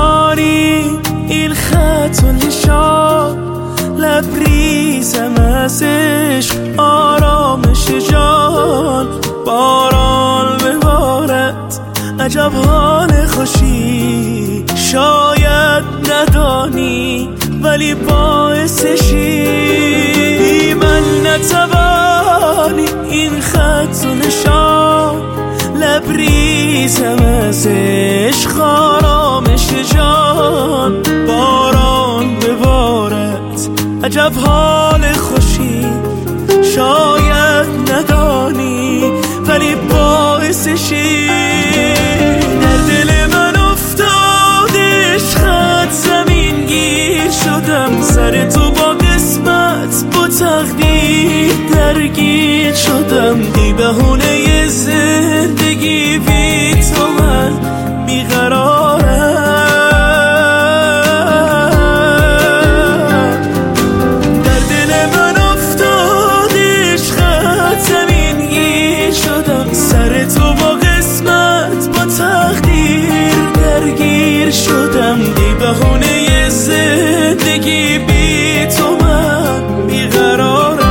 ندانی این خط و نشان، لبریزم از عشق آرامش جان. باران ببارد عجب حال خوشی، شاید ندانی ولی باعثشی. من نتوانی این خط و نشان، لبریزم از عشق آرامش جان. باران ببارد عجب حال خوشی، شاید ندانی ولی باعثشی. در دل من افتاد عشقت زمین گیر شدم، سر تو با قسمت با تقدیر درگیر شدم. ای بهونه زندگی بی تو من بیقرارم. در دل من افتاد عشقت زمین گیر شدم، سر تو با قسمت با تقدیر درگیر شدم. ای بهونه زندگی بی تو من بیقرارم.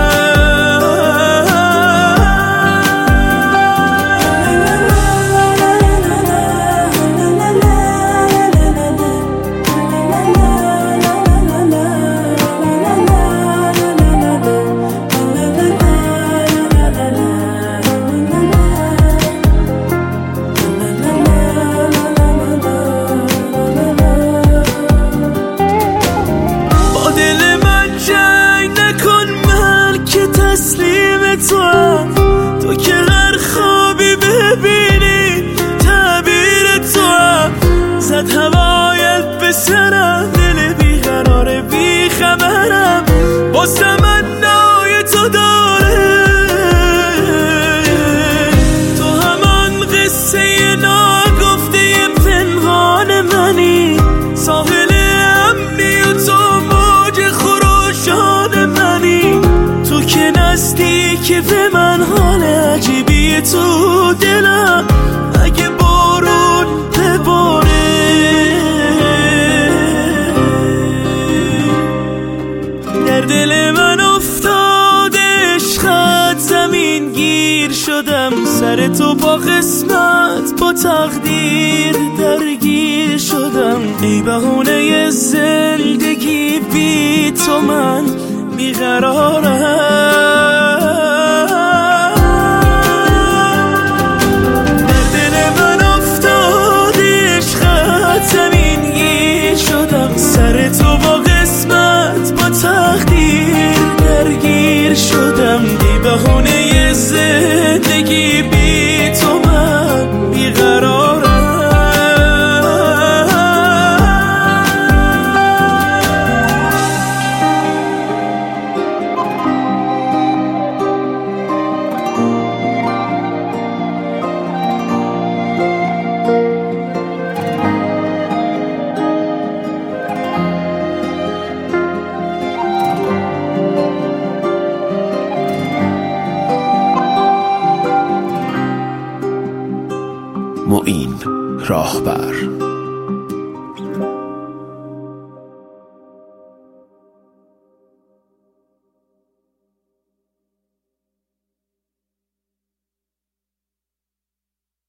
تو که هر خوابی ببینی تعبیر تو هم، زد هوایت به سرم، دل بیقرار بیخبرم با تمنای تو داره. تو همان قصه ناگفته پنهان منی، ساحل امنی و تو موج خروشان منی. تو که نزدیکی به من، حال عجیبی تو دلم، اگه بارون بباره. در دل من افتاد عشقت زمین گیر شدم، سر تو با قسمت با تقدیر درگیر شدم. ای بهونه زندگی بی تو من بیقرارم. سر تو با قسمت با تقدیر درگیر شدم. ای بهونه زندگی بی تو من بیقرارم. معین راهبر.